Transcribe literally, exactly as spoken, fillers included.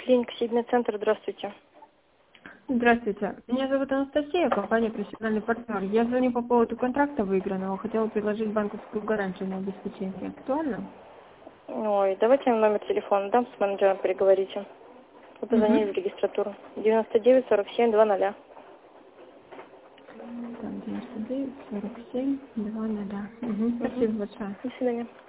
Клиника Сибмедцентр, здравствуйте. Здравствуйте. Меня зовут Анастасия, компания «Профессиональный партнер». Я звоню по поводу контракта выигранного. Хотела предложить банковскую гарантию на обеспечение. Актуально? Ой, давайте номер телефона дам, с менеджером переговорите. Вы Угу. позвонили в регистратуру. девяносто девять сорок семь два ноля. девяносто девять сорок семь два ноля. Угу. Угу. Спасибо большое. До свидания.